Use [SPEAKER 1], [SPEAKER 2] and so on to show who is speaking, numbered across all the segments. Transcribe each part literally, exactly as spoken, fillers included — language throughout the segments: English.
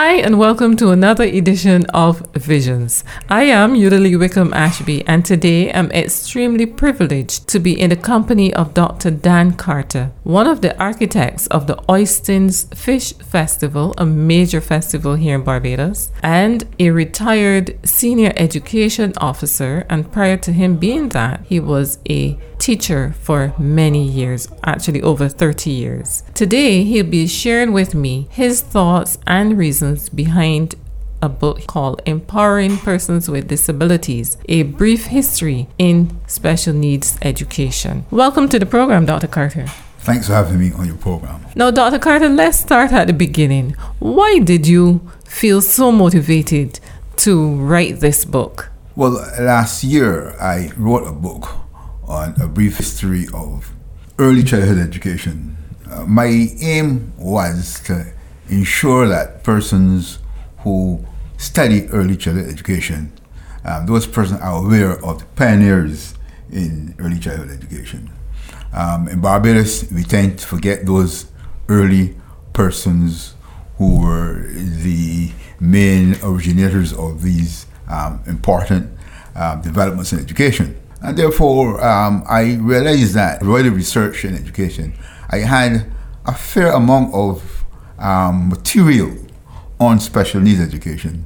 [SPEAKER 1] Hi, and welcome to another edition of Visions. I am Yudalee Wickham Ashby, and today I'm extremely privileged to be in the company of Doctor Dan Carter, one of the architects of the Oistins Fish Festival, a major festival here in Barbados, and a retired senior education officer. And prior to him being that, he was a teacher for many years, actually over thirty years. Today, he'll be sharing with me his thoughts and reasons behind a book called Empowering Persons with Disabilities, A Brief History in Special Needs Education. Welcome to the program, Doctor Carter.
[SPEAKER 2] Thanks for having me on your program.
[SPEAKER 1] Now, Doctor Carter, let's start at the beginning. Why did you feel so motivated to write this book?
[SPEAKER 2] Well, last year I wrote a book on a brief history of early childhood education. Uh, my aim was to ensure that persons who study early childhood education, um, those persons are aware of the pioneers in early childhood education. Um, in Barbados, we tend to forget those early persons who were the main originators of these um, important um, developments in education. And therefore, um, I realized that through the research in education, I had a fair amount of um, material on special needs education.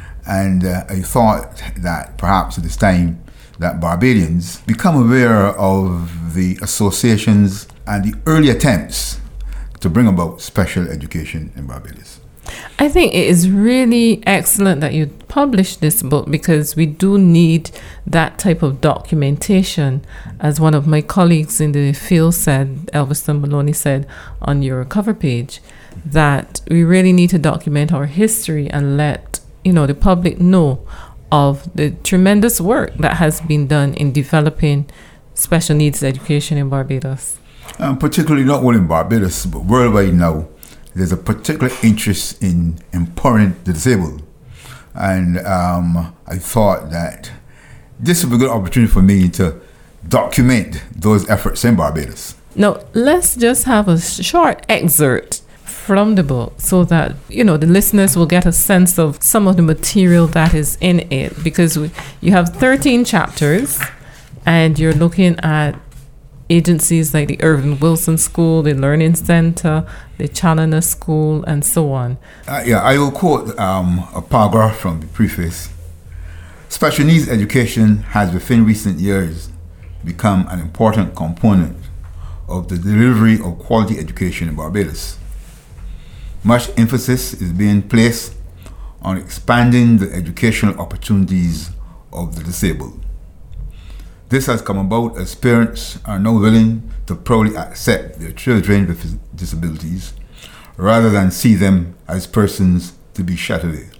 [SPEAKER 2] And uh, I thought that perhaps it is time that Barbadians become aware of the associations and the early attempts to bring about special education in Barbados.
[SPEAKER 1] I think it is really excellent that you published this book, because we do need that type of documentation. As one of my colleagues in the field said, Elviston Maloney said on your cover page, that we really need to document our history and let, you know, the public know of the tremendous work that has been done in developing special needs education in Barbados.
[SPEAKER 2] Um, particularly not only in Barbados, but worldwide now. There's a particular interest in empowering the disabled. And um, I thought that this would be a good opportunity for me to document those efforts in Barbados.
[SPEAKER 1] Now, let's just have a short excerpt from the book so that, you know, the listeners will get a sense of some of the material that is in it. Because we, you have thirteen chapters, and you're looking at agencies like the Irving Wilson School, the Learning Center, the Challoner School, and so on.
[SPEAKER 2] Uh, yeah, I will quote um, a paragraph from the preface. Special needs education has within recent years become an important component of the delivery of quality education in Barbados. Much emphasis is being placed on expanding the educational opportunities of the disabled. This has come about as parents are now willing to proudly accept their children with disabilities rather than see them as persons to be shuttered at.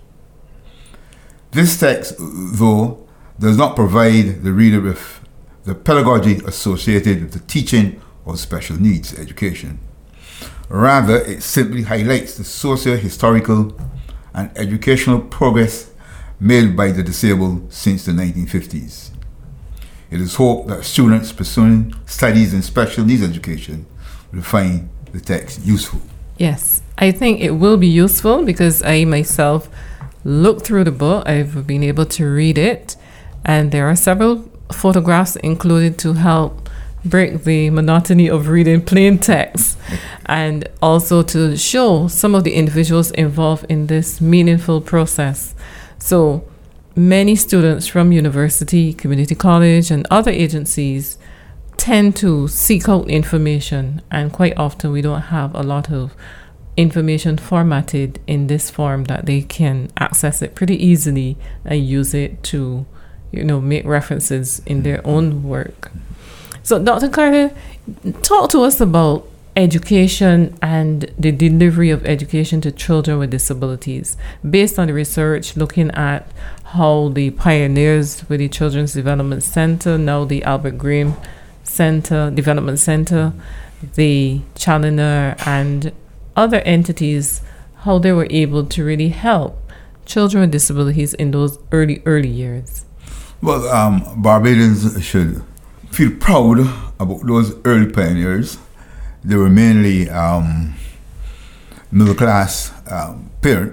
[SPEAKER 2] This text, though, does not provide the reader with the pedagogy associated with the teaching of special needs education. Rather, it simply highlights the socio-historical and educational progress made by the disabled since the nineteen fifties. It is hoped that students pursuing studies in special needs education will find the text useful.
[SPEAKER 1] Yes, I think it will be useful, because I myself looked through the book. I've been able to read it, and there are several photographs included to help break the monotony of reading plain text, and also to show some of the individuals involved in this meaningful process. So many students from university, community college, and other agencies tend to seek out information, and quite often we don't have a lot of information formatted in this form that they can access it pretty easily and use it to, you know, make references in their own work. So, Doctor Carter, talk to us about education and the delivery of education to children with disabilities, based on the research looking at how the pioneers with the Children's Development Center, now the Albert Graham Center, Development Center, the Challoner, and other entities, how they were able to really help children with disabilities in those early, early years.
[SPEAKER 2] Well, um, Barbadians should feel proud about those early pioneers. They were mainly um, middle-class um, parents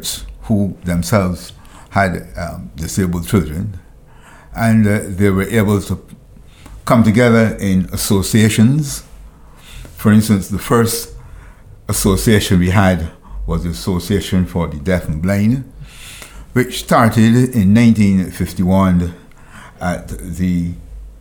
[SPEAKER 2] who themselves had um, disabled children, and uh, they were able to come together in associations. For instance, the first association we had was the Association for the Deaf and Blind, which started in nineteen fifty-one at the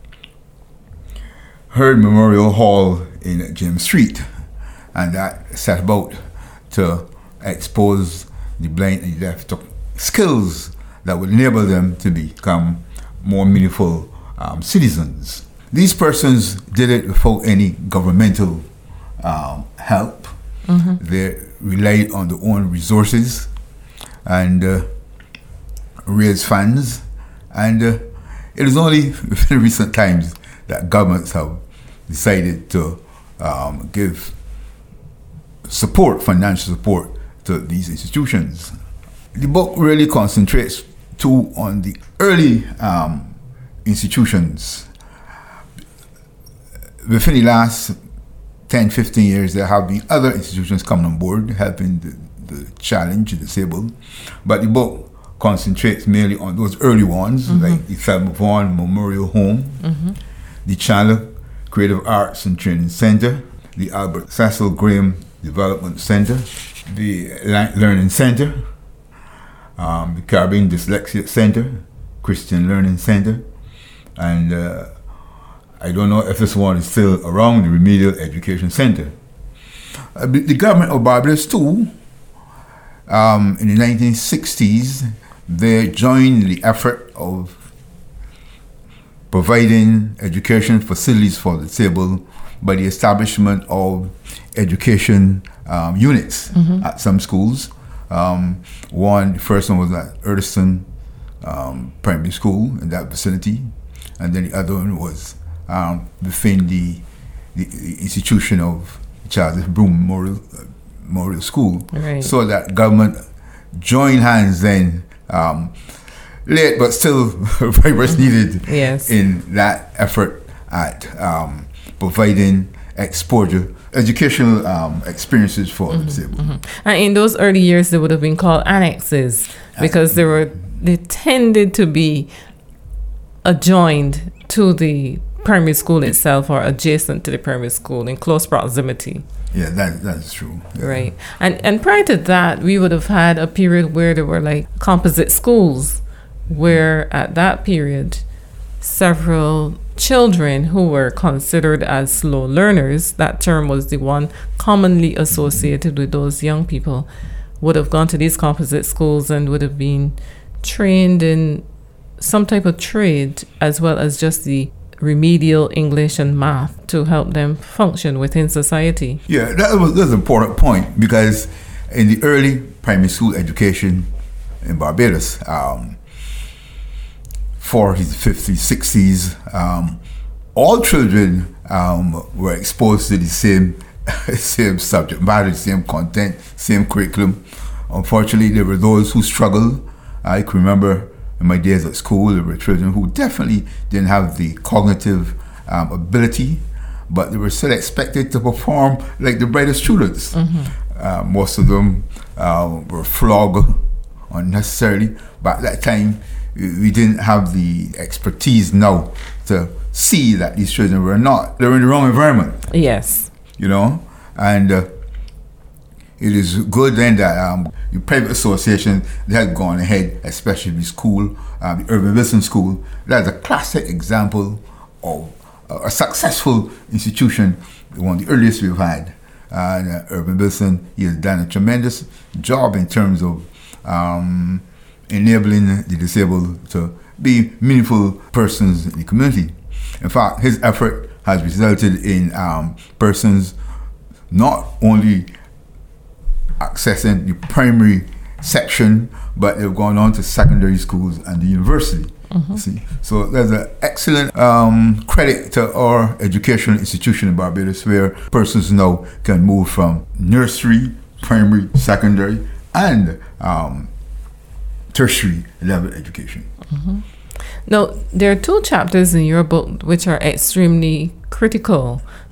[SPEAKER 2] Heard Memorial Hall in James Street, and that set about to expose the blind and the deaf to skills that would enable them to become more meaningful um, citizens. These persons did it without any governmental um, help. Mm-hmm. They relied on their own resources and uh, raised funds, and uh, it is only in recent times that governments have decided to um, give support, financial support, to these institutions. The book really concentrates too on the early um, institutions. Within the last ten, fifteen years, there have been other institutions coming on board helping the, the challenged, the disabled, but the book concentrates mainly on those early ones, mm-hmm. like the Thelma Vaughan Memorial Home, mm-hmm. the Chandler Creative Arts and Training Center, the Albert Cecil Graham Development Center, the Learning Center, um, the Caribbean Dyslexia Center, Christian Learning Center, and uh, I don't know if this one is still around, the Remedial Education Center. Uh, the government of Barbados too, um, in the nineteen sixties, they joined the effort of providing education facilities for the disabled by the establishment of education um, units mm-hmm. at some schools. Um, one, the first one was at Erdiston um, Primary School in that vicinity, and then the other one was um, within the, the, the institution of Charles F. Broome Memorial, uh, Memorial School.
[SPEAKER 1] Right.
[SPEAKER 2] So that government joined hands then, um, late but still very much needed
[SPEAKER 1] yes.
[SPEAKER 2] in that effort at um, providing exposure, educational um, experiences for mm-hmm, the disabled.
[SPEAKER 1] Mm-hmm. And in those early years, they would have been called annexes because they were they tended to be adjoined to the primary school itself or adjacent to the primary school in close proximity.
[SPEAKER 2] Yeah, that that's true. Yeah.
[SPEAKER 1] Right. And and prior to that, we would have had a period where there were like composite schools, where at that period, several children who were considered as slow learners, that term was the one commonly associated with those young people, would have gone to these composite schools and would have been trained in some type of trade as well as just the remedial English and math to help them function within society.
[SPEAKER 2] Yeah, that was that's an important point, because in the early primary school education in Barbados, um, forties, fifties, sixties, um, all children um, were exposed to the same same subject matter, same content, same curriculum. Unfortunately, there were those who struggled. I can remember in my days at school, there were children who definitely didn't have the cognitive um, ability, but they were still expected to perform like the brightest students. Mm-hmm. Uh, most of them uh, were flogged unnecessarily, but at that time, we didn't have the expertise now to see that these children were not, they were in the wrong environment.
[SPEAKER 1] Yes.
[SPEAKER 2] You know, and uh, it is good then that um, the private association, they had gone ahead, especially the school, um, the Urban Wilson School. That's a classic example of uh, a successful institution, one of the earliest we've had. And uh, Urban Wilson, he has done a tremendous job in terms of um, enabling the disabled to be meaningful persons in the community. In fact, his effort has resulted in um, persons not only accessing the primary section, but they've gone on to secondary schools and the university. Mm-hmm. See, so there's an excellent um, credit to our educational institution in Barbados, where persons now can move from nursery, primary, secondary, and um, tertiary level education.
[SPEAKER 1] Mm-hmm. Now, there are two chapters in your book which are extremely critical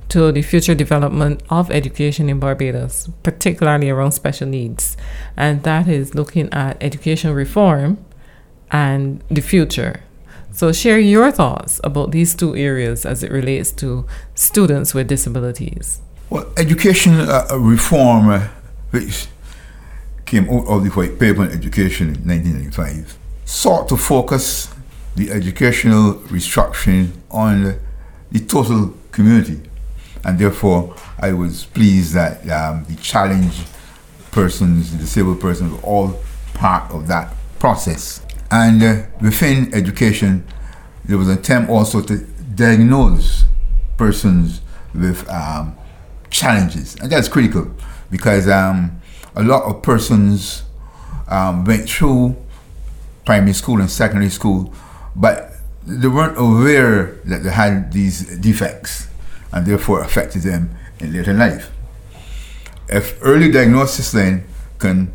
[SPEAKER 1] to the future development of education in Barbados, particularly around special needs. And that is looking at education reform and the future. So share your thoughts about these two areas as it relates to students with disabilities.
[SPEAKER 2] Well, education uh, reform, uh, which came out of the White Paper on Education in nineteen ninety-five, sought to focus the educational restructuring on the total community. And therefore, I was pleased that um, the challenged persons, the disabled persons, were all part of that process. And uh, within education, there was an attempt also to diagnose persons with um, challenges. And that's critical because um, a lot of persons um, went through primary school and secondary school, but they weren't aware that they had these defects and therefore affected them in later life. If early diagnosis then can...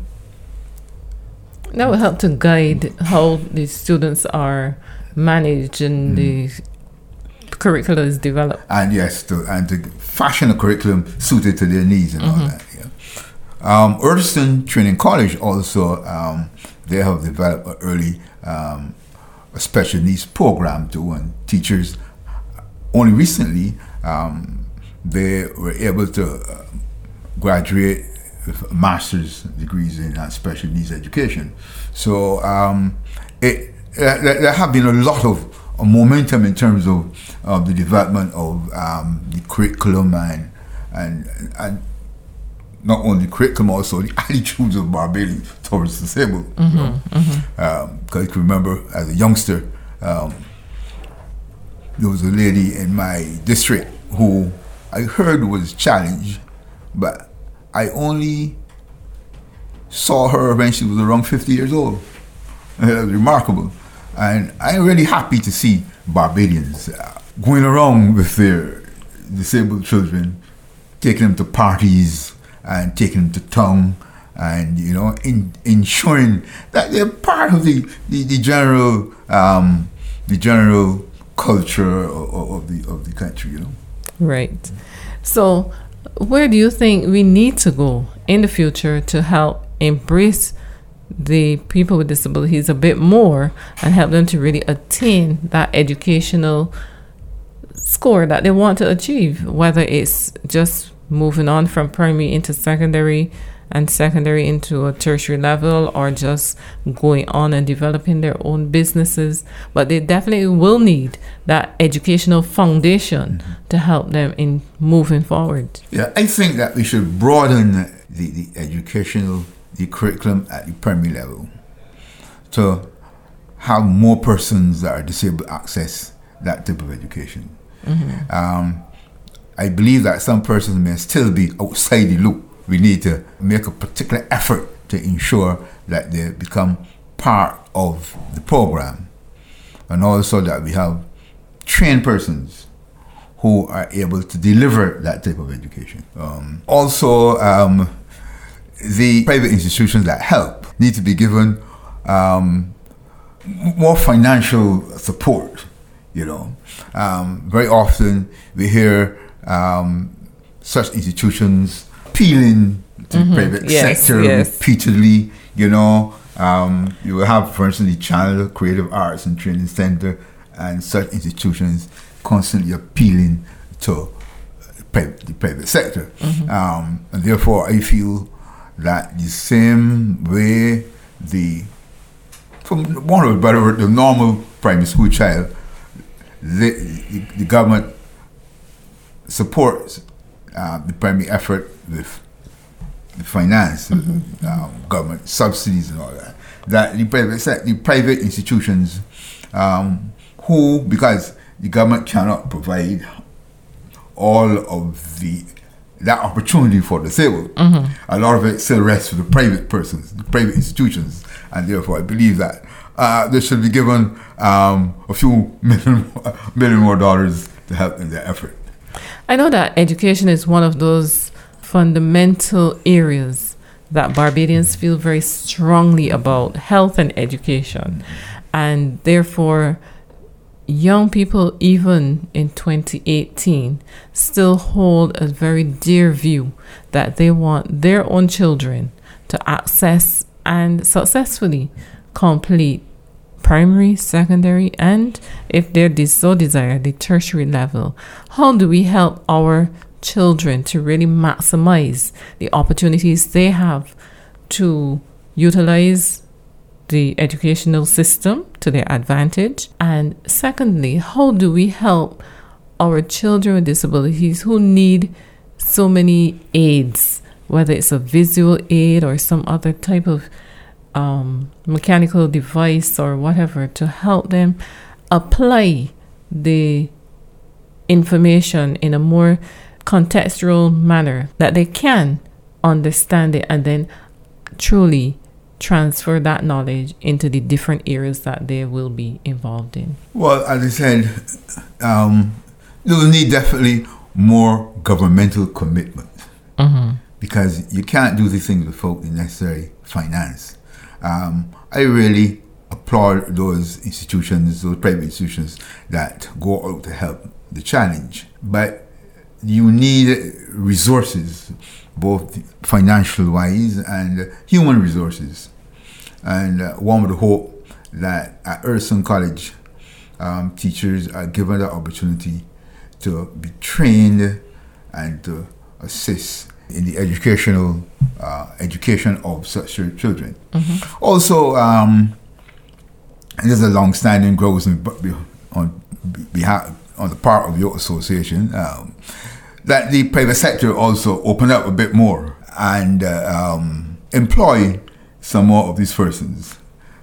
[SPEAKER 1] That will help to guide how the students are managed and mm. the curriculum is developed.
[SPEAKER 2] And yes, to, and to fashion a curriculum suited to their needs and mm-hmm. all that. Yeah. Um, Urdston Training College also, um, they have developed an early um, a special needs program too, and teachers only recently um, they were able to uh, graduate with master's degrees in uh, special needs education. So um, it uh, there have been a lot of uh, momentum in terms of, of the development of um, the curriculum and and and not only the curriculum, also the attitudes of Barbadians towards disabled.
[SPEAKER 1] Mm-hmm,
[SPEAKER 2] you know? mm-hmm. um, Because I can remember as a youngster, um, there was a lady in my district who I heard was challenged, but I only saw her when she was around fifty years old. And it was remarkable. And I'm really happy to see Barbadians uh, going around with their disabled children, taking them to parties and taking them to town, and you know, in, ensuring that they're part of the the, the general um, the general culture of, of the of the country. You know,
[SPEAKER 1] right. So, where do you think we need to go in the future to help embrace the people with disabilities a bit more and help them to really attain that educational score that they want to achieve, whether it's just moving on from primary into secondary and secondary into a tertiary level, or just going on and developing their own businesses. But they definitely will need that educational foundation mm-hmm. to help them in moving forward.
[SPEAKER 2] Yeah, I think that we should broaden the, the educational, the curriculum at the primary level to have more persons that are disabled access that type of education. Mm-hmm. Um, I believe that some persons may still be outside the loop. We need to make a particular effort to ensure that they become part of the program, and also that we have trained persons who are able to deliver that type of education. Um, also, um, the private institutions that help need to be given um, more financial support. You know, um, very often we hear um, such institutions appealing to mm-hmm. the private yes, sector yes. repeatedly. You know, um, you will have, for instance, the Channel Creative Arts and Training Center and such institutions constantly appealing to private, the private sector. Mm-hmm. Um, and therefore, I feel that the same way the, from one of the better, the normal primary school child, the, the, the government supports uh, the primary effort with the finance, mm-hmm. um, government subsidies and all that. That the private, the private institutions um, who, because the government cannot provide all of the that opportunity for the disabled, mm-hmm. a lot of it still rests with the private persons, the private institutions, and therefore I believe that uh, they should be given um, a few million, million more dollars to help in their effort.
[SPEAKER 1] I know that education is one of those fundamental areas that Barbadians feel very strongly about, health and education. And therefore, young people, even in twenty eighteen, still hold a very dear view that they want their own children to access and successfully complete primary, secondary, and if they so desire, the tertiary level. How do we help our children to really maximize the opportunities they have to utilize the educational system to their advantage? And secondly, how do we help our children with disabilities who need so many aids, whether it's a visual aid or some other type of um, mechanical device or whatever, to help them apply the information in a more contextual manner that they can understand it and then truly transfer that knowledge into the different areas that they will be involved in?
[SPEAKER 2] Well, as I said, um, you'll need definitely more governmental commitment, mm-hmm. because you can't do these things without the necessary finance. Um, I really applaud those institutions, those private institutions that go out to help the challenge. But you need resources, both financial-wise and human resources. And uh, one would hope that at Urson College, um, teachers are given the opportunity to be trained and to assist in the educational uh, education of such children. Mm-hmm. Also, um, there's a long-standing growth on behalf on the part of your association, um, that the private sector also open up a bit more and uh, um, employ some more of these persons.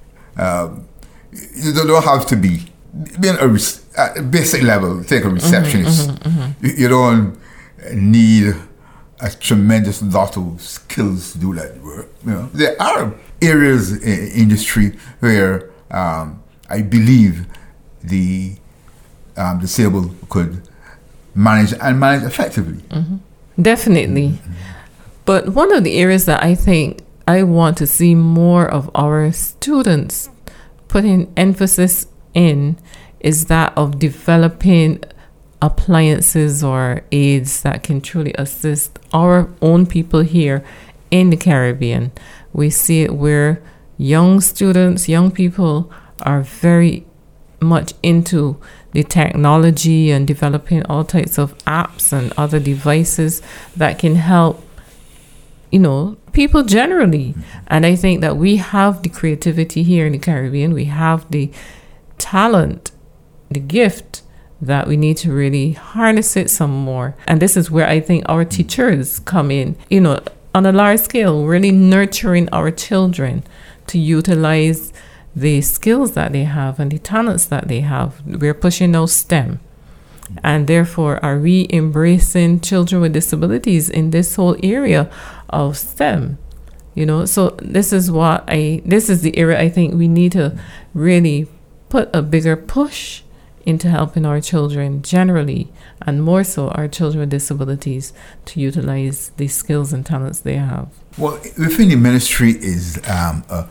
[SPEAKER 2] Um, you don't have to be being a res- at a basic level. Take a receptionist. Mm-hmm, mm-hmm, mm-hmm. You, you don't need a tremendous lot of skills to do that work. You know, there are areas in industry where um, I believe the um, disabled could manage and manage effectively.
[SPEAKER 1] Mm-hmm. Definitely. Mm-hmm. But one of the areas that I think I want to see more of our students putting emphasis in is that of developing appliances or aids that can truly assist our own people here in the Caribbean. We see it where young students, young people are very much into the technology and developing all types of apps and other devices that can help, you know, people generally. And I think that we have the creativity here in the Caribbean. We have the talent, the gift, that we need to really harness it some more. And this is where I think our teachers come in, you know, on a large scale, really nurturing our children to utilize the skills that they have and the talents that they have. We're pushing now STEM. And therefore, are we embracing children with disabilities in this whole area of STEM? You know, so this is what I, this is the area I think we need to really put a bigger push into helping our children generally, and more so our children with disabilities, to utilize the skills and talents they have.
[SPEAKER 2] Well, within the ministry is um, a,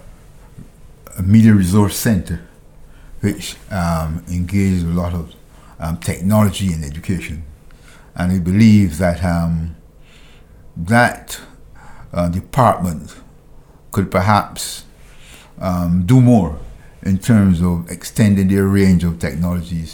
[SPEAKER 2] a media resource center, which um, engages a lot of um, technology and education. And we believe that um, that uh, department could perhaps um, do more in terms of extending their range of technologies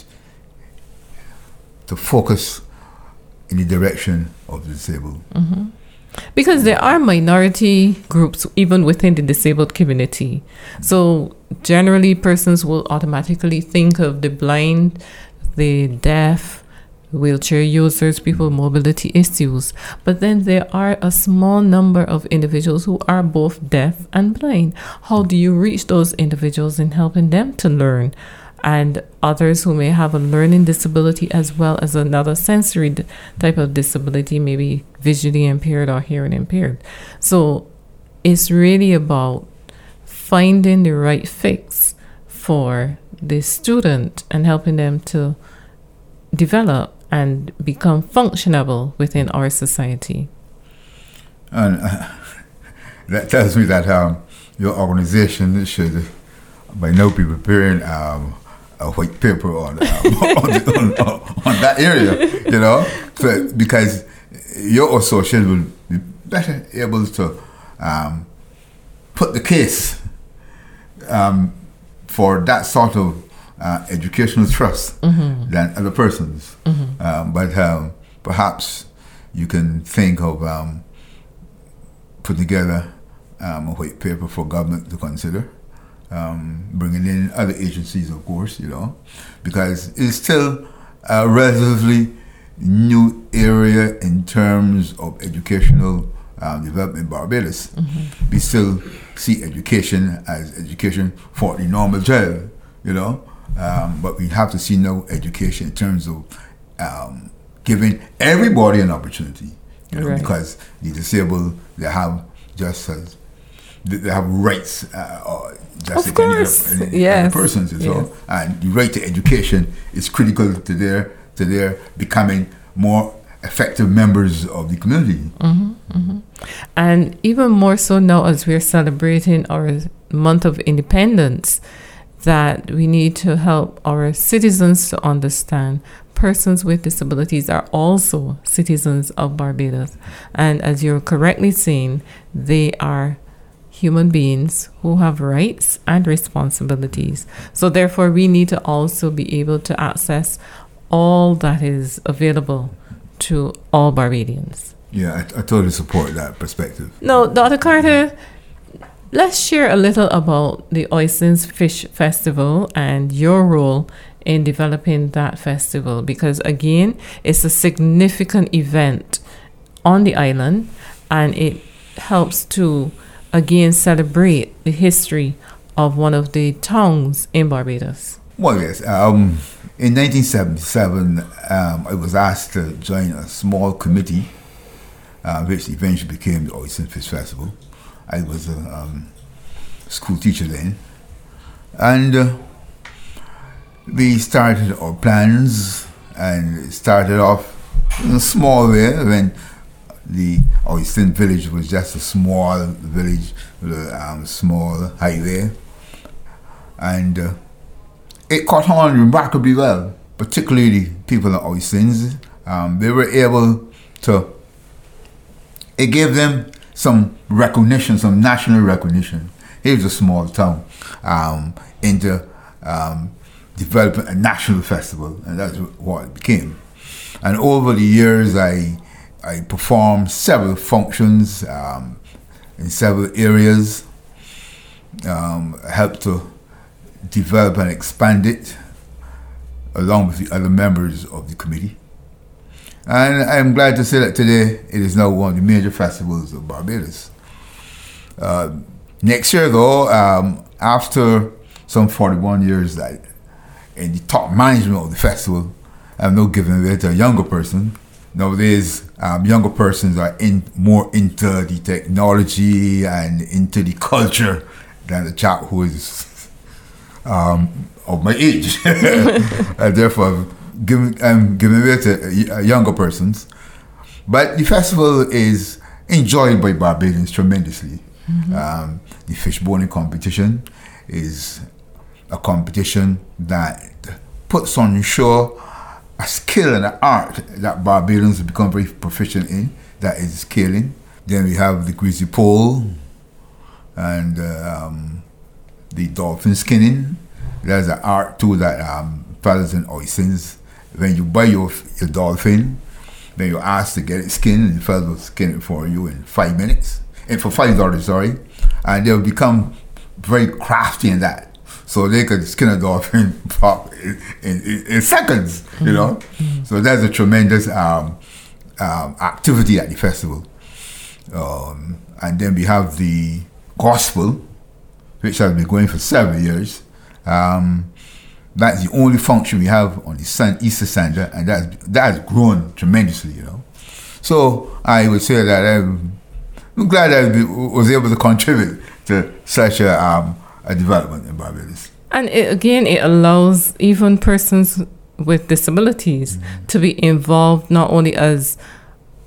[SPEAKER 2] to focus in the direction of the disabled.
[SPEAKER 1] Mm-hmm. Because there are minority groups even within the disabled community. So generally persons will automatically think of the blind, the deaf, wheelchair users, people with mobility issues. But then there are a small number of individuals who are both deaf and blind. How do you reach those individuals in helping them to learn? And others who may have a learning disability as well as another sensory d- type of disability, maybe visually impaired or hearing impaired. So it's really about finding the right fix for the student and helping them to develop and become functionable within our society.
[SPEAKER 2] And uh, that tells me that um, your organization should by now be preparing um, a white paper on, um, on, the, on, on that area, you know, so, because your associate will be better able to um, put the case um, for that sort of uh, educational trust mm-hmm. than other persons. Mm-hmm. Um, but um, perhaps you can think of um, putting together um, a white paper for government to consider. Um, bringing in other agencies, of course, you know, because it's still a relatively new area in terms of educational um, development in Barbados. Mm-hmm. We still see education as education for the normal child, you know, um, but we have to see now education in terms of um, giving everybody an opportunity, you know, right. because the disabled, they have just as they have rights, uh, or just
[SPEAKER 1] of course,
[SPEAKER 2] any, any,
[SPEAKER 1] yes.
[SPEAKER 2] any persons, and
[SPEAKER 1] yes.
[SPEAKER 2] so, and the right to education is critical to their to their becoming more effective members of the community.
[SPEAKER 1] Mm-hmm, mm-hmm. And even more so now, as we're celebrating our month of independence, that we need to help our citizens to understand persons with disabilities are also citizens of Barbados, and as you're correctly saying, they are human beings who have rights and responsibilities. So therefore, we need to also be able to access all that is available to all Barbadians.
[SPEAKER 2] Yeah, I, I totally support that perspective.
[SPEAKER 1] Now, Doctor Carter, let's share a little about the Oistins Fish Festival and your role in developing that festival, because again, it's a significant event on the island, and it helps to again celebrate the history of one of the towns in Barbados.
[SPEAKER 2] Well, yes. Um, in nineteen seventy-seven, um, I was asked to join a small committee, uh, which eventually became the Oistins Fish Festival. I was a um, school teacher then. And uh, we started our plans, and it started off in a small way when the Oistin village was just a small village with a um, small highway, and uh, it caught on remarkably well, particularly the people in Oistins. Um, they were able to, it gave them some recognition, some national recognition. Here's a small town um, into um, developing a national festival, and that's what it became. And over the years, I I performed several functions um, in several areas, um, helped to develop and expand it along with the other members of the committee. And I'm glad to say that today it is now one of the major festivals of Barbados. Uh, next year, though, um, after some forty-one years that in the top management of the festival, I'm now giving it to a younger person. Nowadays, um, younger persons are in more into the technology and into the culture than the chap who is um, of my age. And therefore, giving, I'm giving it to younger persons. But the festival is enjoyed by Barbadians tremendously. Mm-hmm. Um, the fish boning competition is a competition that puts on show a skill and an art that Barbadians have become very proficient in, that is scaling. Then we have the greasy pole and uh, um, the dolphin skinning. There's an art too that um, fellas in Oistins, when you buy your, your dolphin, then you're asked to get it skinned, and the fellas will skin it for you in five minutes, and for five dollars, sorry, and they'll become very crafty in that. So they could skin a dolphin in, in, in seconds, you know. Mm-hmm. So that's a tremendous um, um, activity at the festival. Um, and then we have the gospel, which has been going for several years. Um, that's the only function we have on the Sun, Easter Sunday, and that's, that has grown tremendously, you know. So I would say that I'm, I'm glad I was able to contribute to such a um, a development in Barbados.
[SPEAKER 1] And it, again, it allows even persons with disabilities mm-hmm. to be involved not only as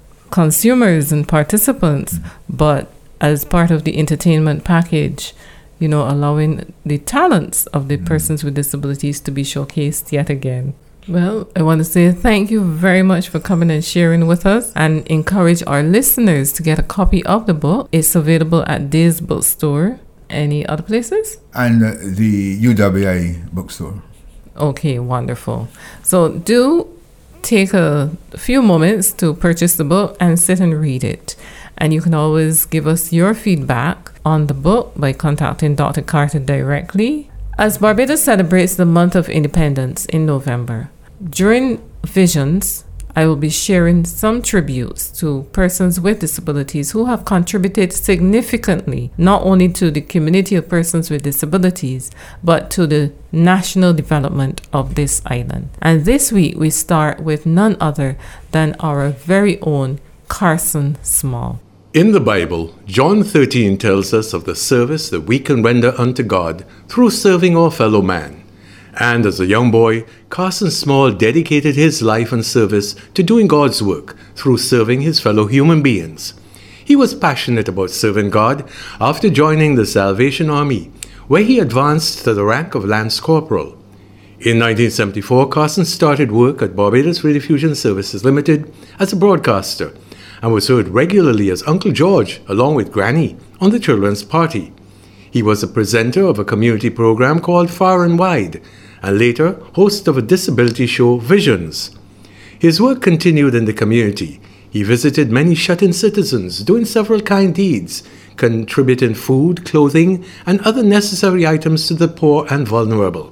[SPEAKER 1] consumers and participants, mm-hmm. but as part of the entertainment package you know, allowing the talents of the persons with disabilities to be showcased yet again. Well, I want to say thank you very much for coming and sharing with us, and encourage our listeners to get a copy of the book. It's available at Days Bookstore. Any other places?
[SPEAKER 2] And uh, the U W I bookstore.
[SPEAKER 1] Okay, wonderful. So do take a few moments to purchase the book and sit and read it. And you can always give us your feedback on the book by contacting Doctor Carter directly. As Barbados celebrates the month of independence in November, during Visions, I will be sharing some tributes to persons with disabilities who have contributed significantly, not only to the community of persons with disabilities, but to the national development of this island. And this week, we start with none other than our very own Carson Small.
[SPEAKER 3] In the Bible, John thirteen tells us of the service that we can render unto God through serving our fellow man. And as a young boy, Carson Small dedicated his life and service to doing God's work through serving his fellow human beings. He was passionate about serving God after joining the Salvation Army, where he advanced to the rank of Lance Corporal. In nineteen seventy-four, Carson started work at Barbados Rediffusion Services Limited as a broadcaster, and was heard regularly as Uncle George, along with Granny, on the Children's Party. He was a presenter of a community program called Far and Wide, and later host of a disability show, Visions. His work continued in the community. He visited many shut-in citizens, doing several kind deeds, contributing food, clothing, and other necessary items to the poor and vulnerable.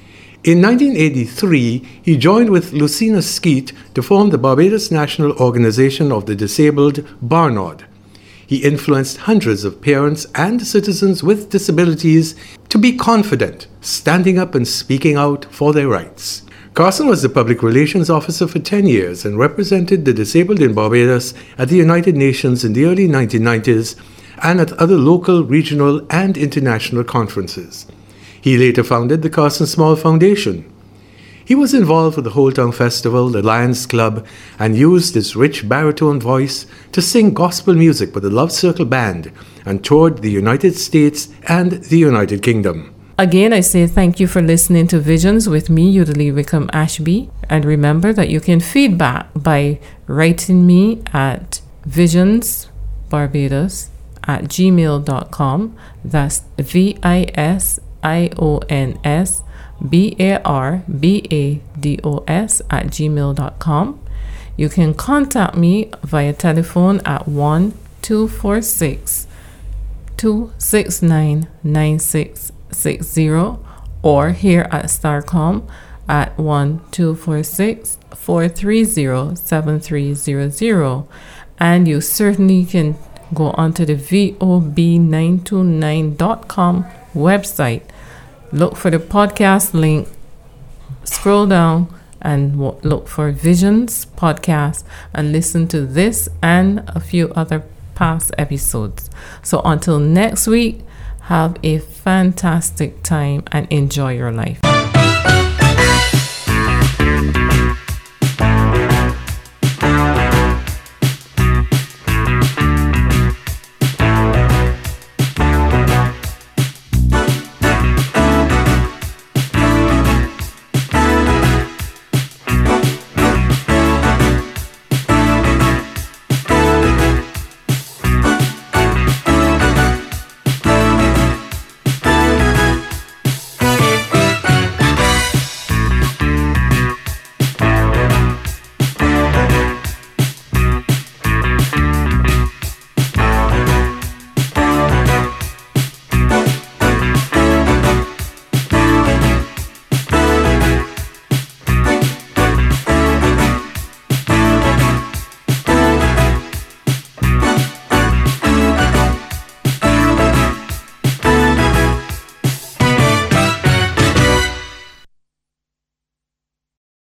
[SPEAKER 3] In nineteen eighty-three, he joined with Lucina Skeet to form the Barbados National Organization of the Disabled, Barnard. He influenced hundreds of parents and citizens with disabilities to be confident, standing up and speaking out for their rights. Carson was the public relations officer for ten years and represented the disabled in Barbados at the United Nations in the early nineteen nineties and at other local, regional, and international conferences. He later founded the Carson Small Foundation. He was involved with the Whole Town Festival, the Lions Club, and used his rich baritone voice to sing gospel music with the Love Circle Band and toured the United States and the United Kingdom.
[SPEAKER 1] Again, I say thank you for listening to Visions with me, Udali Wickham Ashby. And remember that you can feedback by writing me at visionsbarbados at gmail dot com. That's V I S I O N S B A R B A D O S at gmail dot com. You can contact me via telephone at one two four six two six nine nine six six zero or here at Starcom at one two four six four three zero seven three zero zero. And you certainly can go onto the V O B nine two nine dot com website. Look for the podcast link, scroll down and w- look for Visions Podcast and listen to this and a few other past episodes. So until next week, have a fantastic time and enjoy your life.